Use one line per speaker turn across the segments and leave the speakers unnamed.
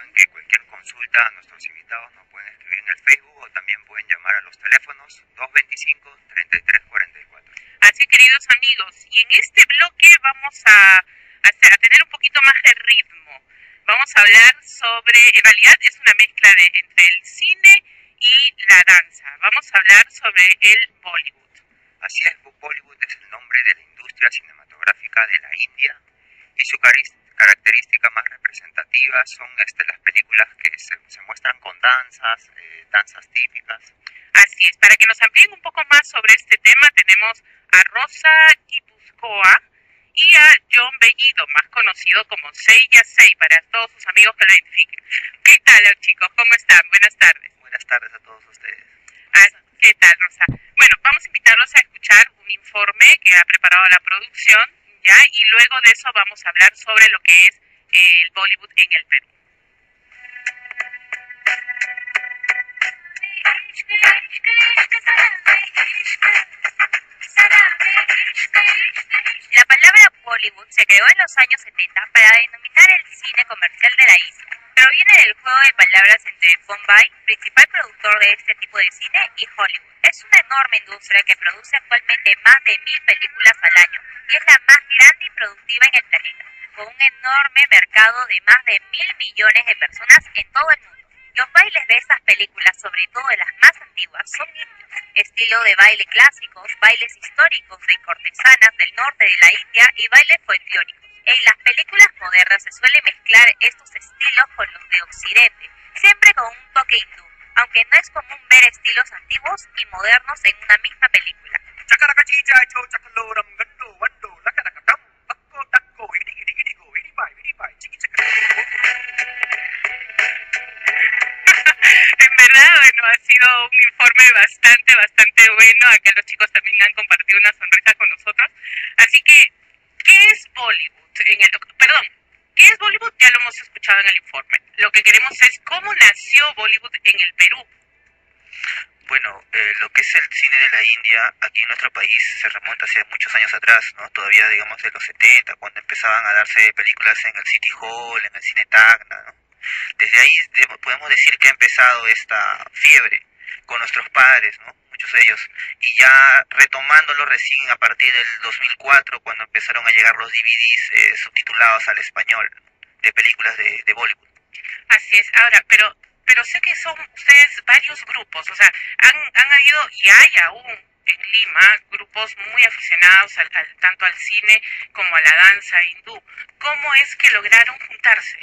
saben que cualquier consulta a nuestros invitados nos pueden escribir en el Facebook o también pueden llamar a los teléfonos 225-3344.
Así, queridos amigos, y en este bloque vamos a tener un poquito más de ritmo. Vamos a hablar sobre, en realidad es una mezcla entre el cine y la danza. Vamos a hablar sobre el Bollywood.
Así es, Bollywood es el nombre de la industria cinematográfica de la India y su característica más representativa son las películas que se muestran con danzas típicas.
Así es, para que nos amplíen un poco más sobre este tema tenemos a Rosa Kipuscoa y a John Bellido, más conocido como Seiya Sei, para todos sus amigos que lo identifiquen. ¿Qué tal, chicos? ¿Cómo están? Buenas tardes.
Buenas tardes a todos ustedes.
¿Qué tal, Rosa? Bueno, vamos a invitarlos a escuchar un informe que ha preparado la producción, ¿ya? Y luego de eso vamos a hablar sobre lo que es el Bollywood en el Perú. La palabra Bollywood se creó en los años 70 para denominar el cine comercial de la India. Proviene del juego de palabras entre Bombay, principal productor de este tipo de cine, y Hollywood. Es una enorme industria que produce actualmente más de 1000 películas al año y es la más grande y productiva en el planeta, con un enorme mercado de más de 1000 millones de personas en todo el mundo. Los bailes de estas películas, sobre todo de las más antiguas, son indios, estilo de baile clásicos, bailes históricos de cortesanas del norte de la India y bailes folclóricos. En las películas modernas se suele mezclar estos estilos con los de Occidente, siempre con un toque hindú, aunque no es común ver estilos antiguos y modernos en una misma película. En verdad, bueno, ha sido un informe bastante bueno. Acá los chicos también han compartido una sonrisa con nosotros. Así que, ¿qué es Bollywood? ¿Qué es Bollywood? Ya lo hemos escuchado en el informe. Lo que queremos es cómo nació Bollywood en el Perú.
Bueno, lo que es el cine de la India aquí en nuestro país se remonta hace muchos años atrás, ¿no? Todavía, digamos, de los 70, cuando empezaban a darse películas en el City Hall, en el Cine Tacna, ¿no? Desde ahí podemos decir que ha empezado esta fiebre con nuestros padres, ¿no? Muchos de ellos, y ya retomándolo recién a partir del 2004, cuando empezaron a llegar los DVDs subtitulados al español de películas de Bollywood.
Así es. Ahora, pero sé que son ustedes varios grupos, o sea, han habido y hay aún en Lima grupos muy aficionados tanto al cine como a la danza hindú. ¿Cómo es que lograron juntarse?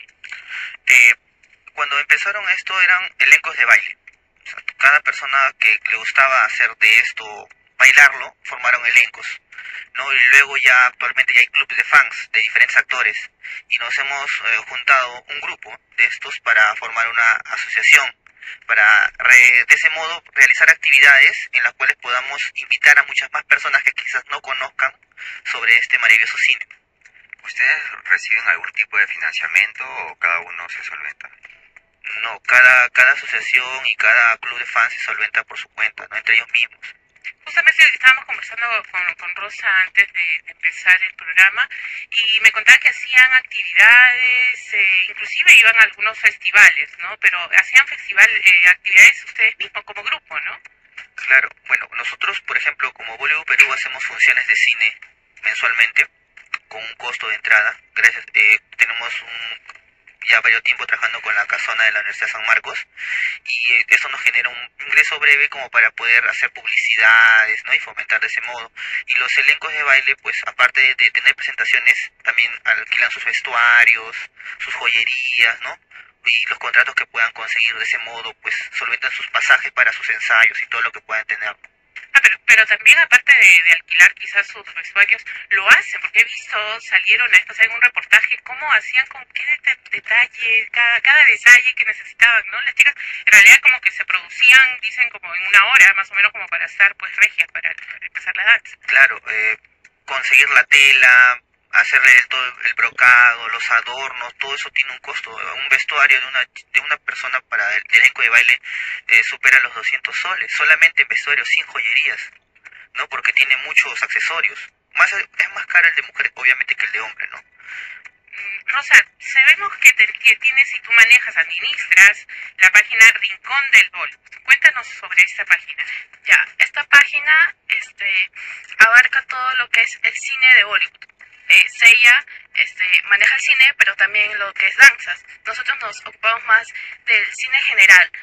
Cuando empezaron esto eran elencos de baile. O sea, cada persona que le gustaba hacer de esto, bailarlo, formaron elencos, ¿no? Y luego ya actualmente ya hay clubes de fans de diferentes actores y nos hemos juntado un grupo de estos para formar una asociación, para de ese modo realizar actividades en las cuales podamos invitar a muchas más personas que quizás no conozcan sobre este maravilloso cine. ¿Ustedes reciben algún tipo de financiamiento o cada uno se solventa? No, cada asociación y cada club de fans se solventa por su cuenta, ¿no? Entre ellos mismos.
Justamente estábamos conversando con Rosa antes de empezar el programa y me contaba que hacían actividades, inclusive iban a algunos festivales, ¿no? Pero hacían actividades ustedes mismos como grupo, ¿no?
Claro, bueno, nosotros, por ejemplo, como Bollywood Perú hacemos funciones de cine mensualmente con un costo de entrada. Gracias, tenemos ya varios tiempo trabajando con la casona de la Universidad San Marcos y eso nos genera un ingreso breve como para poder hacer publicidades, ¿no? Y fomentar de ese modo. Y los elencos de baile, pues aparte de tener presentaciones, también alquilan sus vestuarios, sus joyerías, ¿no? Y los contratos que puedan conseguir de ese modo, pues solventan sus pasajes para sus ensayos y todo lo que puedan tener.
Pero también aparte de alquilar quizás sus vestuarios, lo hacen, porque he visto, salieron a esto, en un reportaje, cómo hacían con qué detalle, cada detalle que necesitaban, ¿no? Las chicas en realidad como que se producían, dicen, como en una hora, más o menos como para estar pues regias, para empezar la danza.
Claro, conseguir la tela, hacerle todo el brocado, los adornos, todo eso tiene un costo. Un vestuario de una persona para el elenco de baile supera los 200 soles, solamente en vestuario sin joyerías, ¿no? Porque tiene muchos accesorios. Es más caro el de mujer, obviamente, que el de hombre, ¿no?
Rosa, sabemos que tienes y tú manejas, administras la página Rincón del Bollywood. Cuéntanos sobre esta página.
Ya, esta página abarca todo lo que es el cine de Bollywood. Seiya maneja el cine, pero también lo que es danzas. Nosotros nos ocupamos más del cine general,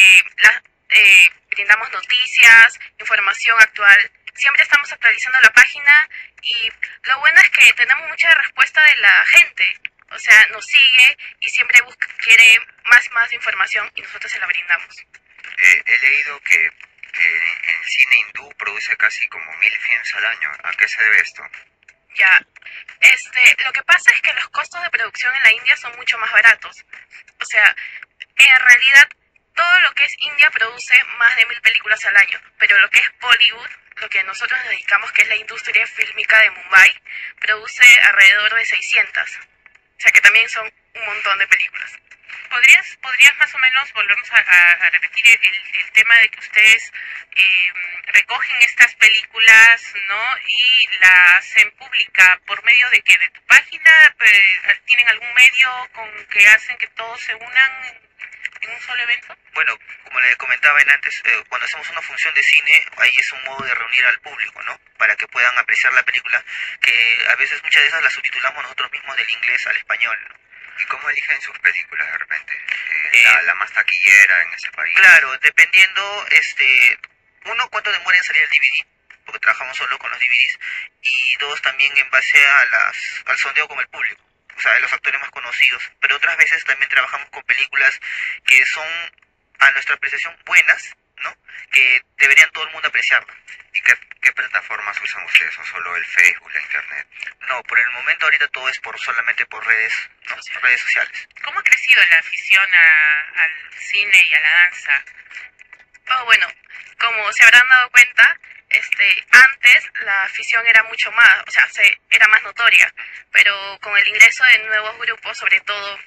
brindamos noticias, información actual. Siempre estamos actualizando la página y lo bueno es que tenemos mucha respuesta de la gente. O sea, nos sigue y siempre quiere más información y nosotros se la brindamos.
He leído que el cine hindú produce casi como 1.000 films al año. ¿A qué se debe esto?
Ya, lo que pasa es que los costos de producción en la India son mucho más baratos. O sea, en realidad todo lo que es India produce más de 1.000 películas al año, pero lo que es Bollywood, lo que nosotros nos dedicamos, que es la industria fílmica de Mumbai, produce alrededor de 600. O sea que también son un montón de películas.
¿Podrías más o menos volvernos a repetir el tema de que ustedes recogen estas películas, ¿no? Y la hacen pública por medio de qué? ¿De tu página? ¿Tienen algún medio con que hacen que todos se unan en un solo evento?
Bueno, como le comentaba antes, cuando hacemos una función de cine, ahí es un modo de reunir al público, ¿no? Para que puedan apreciar la película, que a veces muchas de esas las subtitulamos nosotros mismos del inglés al español, ¿no?
¿Y cómo eligen sus películas de repente? La más taquillera en ese país.
Claro, dependiendo, uno, cuánto demora en salir el DVD, porque trabajamos solo con los DVDs, y dos, también en base al sondeo con el público, o sea, de los actores más conocidos. Pero otras veces también trabajamos con películas que son, a nuestra apreciación, buenas, ¿no? Que deberían todo el mundo apreciarla.
¿Y qué plataformas usan ustedes? ¿O solo el Facebook, la internet?
No, por el momento ahorita todo es solamente por redes, ¿no? Redes sociales.
¿Cómo ha crecido la afición al cine y a la danza?
Oh, bueno, como se habrán dado cuenta, antes la afición era mucho más, o sea, era más notoria, pero con el ingreso de nuevos grupos, sobre todo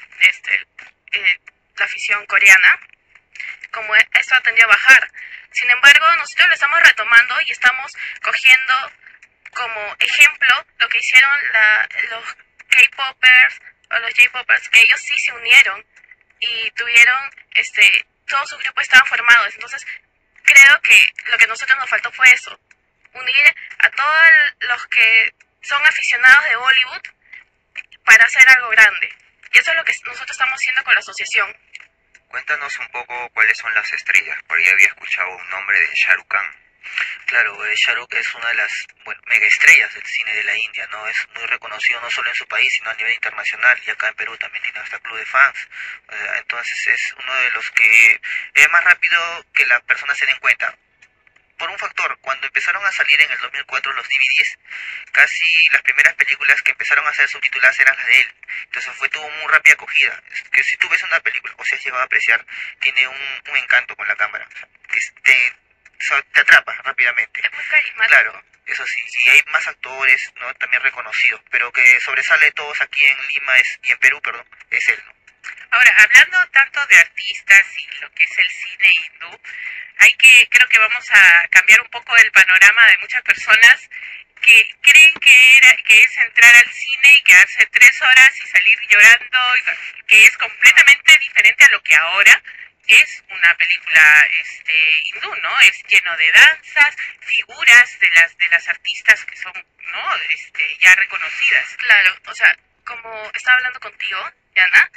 la afición coreana, como esto ha tendido a bajar. Sin embargo, nosotros lo estamos retomando y estamos cogiendo como ejemplo lo que hicieron los K-popers o los J-popers, que ellos sí se unieron y tuvieron, todos sus grupos estaban formados. Entonces, creo que lo que a nosotros nos faltó fue eso, unir a todos los que son aficionados de Bollywood para hacer algo grande. Y eso es lo que nosotros estamos haciendo con la asociación.
Cuéntanos un poco cuáles son las estrellas. Por ahí había escuchado un nombre de Shah Rukh Khan.
Claro, Shah Rukh es una de las mega estrellas del cine de la India, ¿no? Es muy reconocido no solo en su país, sino a nivel internacional, y acá en Perú también tiene hasta club de fans. Entonces es uno de los que es más rápido que las personas se den cuenta. Por un factor, cuando empezaron a salir en el 2004 los DVDs, casi las primeras películas que empezaron a ser subtituladas eran las de él. Entonces tuvo muy rápida acogida. Es que si tú ves una película, o si has llegado a apreciar, tiene un encanto con la cámara, o sea, que te atrapa rápidamente.
Es muy carismático.
Claro, eso sí, y hay más actores, ¿no? También reconocidos, pero que sobresale de todos aquí en Lima y en Perú, perdón, es él, ¿no?
Ahora, hablando tanto de artistas y lo que es el cine hindú, creo que vamos a cambiar un poco el panorama de muchas personas que creen que es entrar al cine y quedarse 3 horas y salir llorando, que es completamente diferente a lo que ahora es una película hindú, ¿no? Es lleno de danzas, figuras de las artistas que son, ¿no? Ya reconocidas.
Claro, o sea, como estaba hablando contigo, Diana,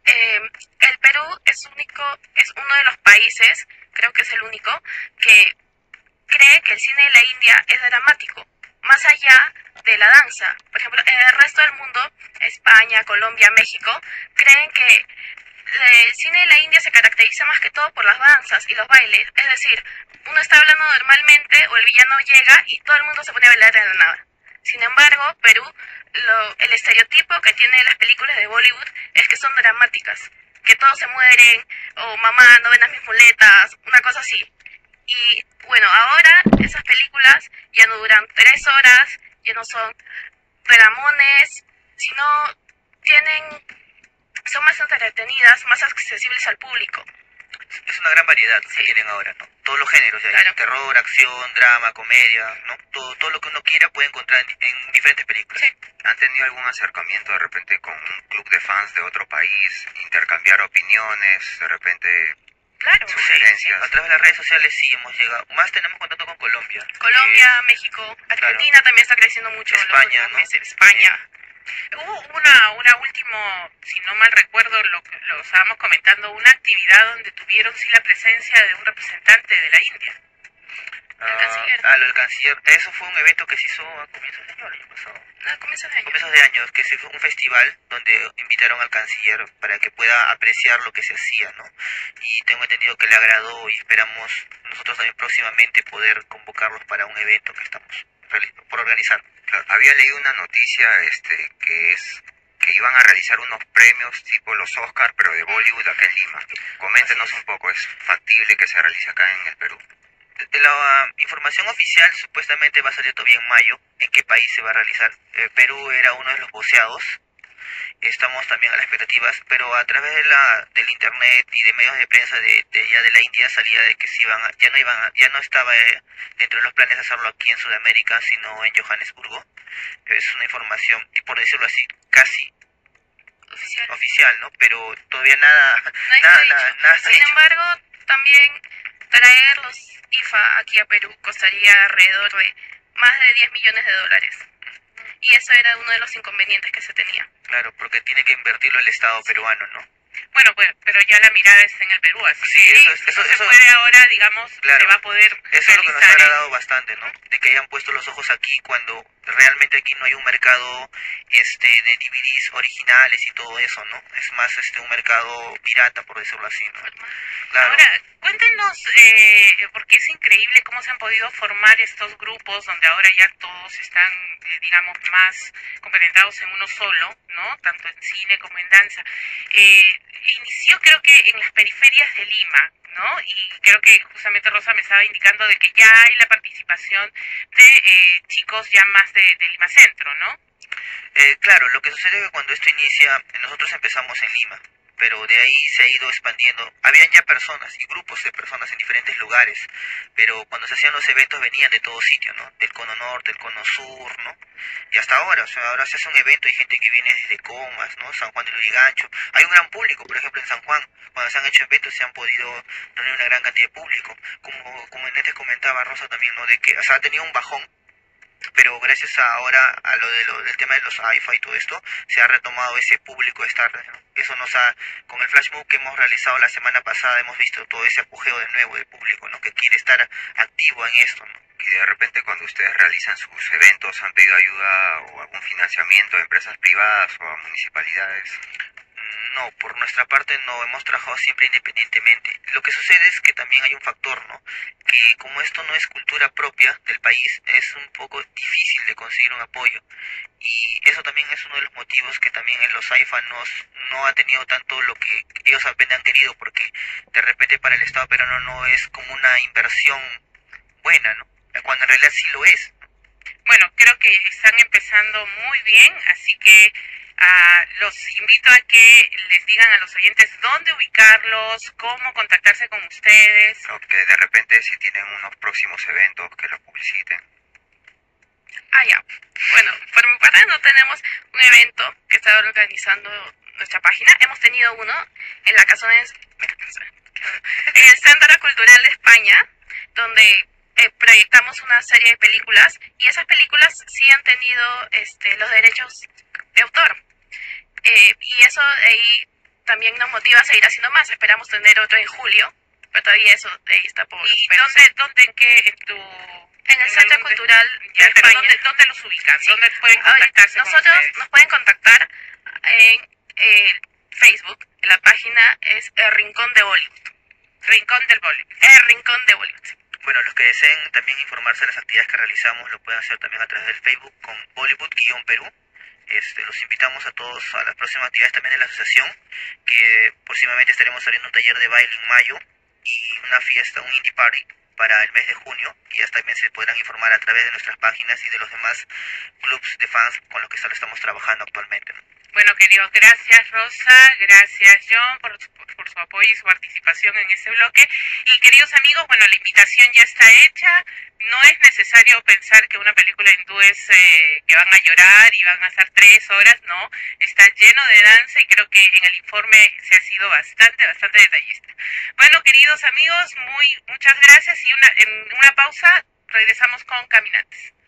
el Perú es uno de los países, creo que es el único, que cree que el cine de la India es dramático, más allá de la danza. Por ejemplo, en el resto del mundo, España, Colombia, México, creen que el cine de la India se caracteriza más que todo por las danzas y los bailes. Es decir, uno está hablando normalmente o el villano llega y todo el mundo se pone a bailar de la nada. Sin embargo, Perú, el estereotipo que tiene las películas de Bollywood es que son dramáticas, que todos se mueren, o mamá, no ven a mis muletas, una cosa así. Y bueno, ahora esas películas ya no duran 3 horas, ya no son dramones, sino son más entretenidas, más accesibles al público.
Es una gran variedad que
Sí.
tienen ahora, ¿no? Todos los géneros, ya,
Claro.
terror, acción, drama, comedia, ¿no? Todo lo que uno quiera puede encontrar en diferentes películas.
Sí.
¿Han tenido algún acercamiento de repente con un club de fans de otro país? Intercambiar opiniones, de repente
Claro.
sugerencias.
A través de las redes sociales sí hemos llegado. Más tenemos contacto con Colombia.
Colombia, México, Argentina también está creciendo mucho en los
España,
últimos
¿no?
meses. España.
Hubo una último, si no mal recuerdo, lo estábamos comentando, una actividad donde tuvieron sí la presencia de un representante de la India.
canciller.
Lo del canciller. Eso fue un evento que se hizo a comienzos de año, el año pasado.
A comienzos de año.
Comienzos de años, que se fue un festival donde invitaron al canciller para que pueda apreciar lo que se hacía, ¿no? Y tengo entendido que le agradó y esperamos nosotros también próximamente poder convocarlos para un evento que estamos por organizar.
Claro, había leído una noticia que iban a realizar unos premios tipo los Oscar, pero de Bollywood acá en Lima. Coméntenos un poco, ¿es factible que se realice acá en el Perú?
La información oficial supuestamente va a salir todavía en mayo, en qué país se va a realizar. Perú era uno de los voceados. Estamos también a las expectativas, pero a través del internet y de medios de prensa de la India salía de que se ya no estaba dentro de los planes de hacerlo aquí en Sudamérica, sino en Johannesburgo. Es una información, y por decirlo así, casi oficial, ¿no? Pero todavía nada,
No está
nada,
dicho.
nada, nada está
Sin
dicho.
embargo, también traer los IFA aquí a Perú costaría alrededor de más de 10 millones de dólares. Y eso era uno de los inconvenientes que se tenía.
Claro, porque tiene que invertirlo el Estado peruano, ¿no?
Bueno, pues, pero ya la mirada está en el Perú, así
Sí,
que
eso
se puede ahora, digamos,
claro,
se va a poder
eso es lo que nos ha
realizar.
agradado bastante, ¿no? De que hayan puesto los ojos aquí cuando realmente aquí no hay un mercado de DVDs originales y todo eso, ¿no? Es más un mercado pirata, por decirlo así, ¿no? Claro.
Ahora, cuéntenos, porque es increíble cómo se han podido formar estos grupos donde ahora ya todos están, digamos, más compenetrados en uno solo, ¿no? Tanto en cine como en danza. Inició creo que en las periferias de Lima, ¿no? Y creo que justamente Rosa me estaba indicando de que ya hay la participación de chicos ya más de Lima Centro, ¿no?
Claro, lo que sucede es que cuando esto inicia, nosotros empezamos en Lima, pero de ahí se ha ido expandiendo. Habían ya personas y grupos de personas en diferentes lugares, pero cuando se hacían los eventos venían de todo sitio, ¿no? Del cono norte, del cono sur, ¿no? Y hasta ahora, o sea, ahora se hace un evento, hay gente que viene desde Comas, ¿no? San Juan de Lurigancho. Hay un gran público, por ejemplo, en San Juan, cuando se han hecho eventos se han podido reunir una gran cantidad de público. Como antes comentaba Rosa también, ¿no? De que, o sea, ha tenido un bajón, pero gracias a del tema de los AIFA y todo esto, se ha retomado ese público estar, eso con el flash mob que hemos realizado la semana pasada, hemos visto todo ese apogeo de nuevo del público, ¿no? Que quiere estar activo en esto, ¿no?
Y de repente cuando ustedes realizan sus eventos, ¿han pedido ayuda o algún financiamiento a empresas privadas o a municipalidades?
No, por nuestra parte no, hemos trabajado siempre independientemente. Lo que sucede es que también hay un factor, ¿no? Que como esto no es cultura propia del país, es un poco difícil de conseguir un apoyo. Y eso también es uno de los motivos que también en los AIFA no ha tenido tanto lo que ellos apenas han querido, porque de repente para el Estado peruano no es como una inversión buena, ¿no? Cuando en realidad sí lo es.
Bueno, creo que están empezando muy bien, así que los invito a que les digan a los oyentes dónde ubicarlos, cómo contactarse con ustedes.
O que de repente si tienen unos próximos eventos que los publiciten.
Ya. Bueno, por mi parte no tenemos un evento que está organizando nuestra página. Hemos tenido uno en la Casones, en el Centro Cultural de España, donde proyectamos una serie de películas y esas películas sí han tenido los derechos de autor. Y eso ahí también nos motiva a seguir haciendo más. Esperamos tener otro en julio, pero todavía eso ahí está por...
¿Y
pero
dónde, en qué,
en el Centro Cultural
ya,
de
pero
España.
¿dónde los ubican?
Sí.
¿Dónde pueden contactarse con
Nosotros
ustedes?
nos pueden contactar en Facebook. La página es El Rincón de Bollywood.
Rincón del Bollywood.
El Rincón de Bollywood.
Bueno, los que deseen también informarse de las actividades que realizamos lo pueden hacer también a través del Facebook con Bollywood-Perú. Los invitamos a todos a las próximas actividades también de la asociación, que próximamente estaremos abriendo un taller de baile en mayo y una fiesta, un indie party para el mes de junio, y ya también se podrán informar a través de nuestras páginas y de los demás clubs de fans con los que solo estamos trabajando actualmente, ¿no?
Bueno, queridos, gracias Rosa, gracias John por su apoyo y su participación en este bloque. Y queridos amigos, bueno, la invitación ya está hecha. No es necesario pensar que una película hindú es que van a llorar y van a estar 3 horas, no. Está lleno de danza y creo que en el informe se ha sido bastante detallista. Bueno, queridos amigos, muchas gracias y en una pausa regresamos con Caminantes.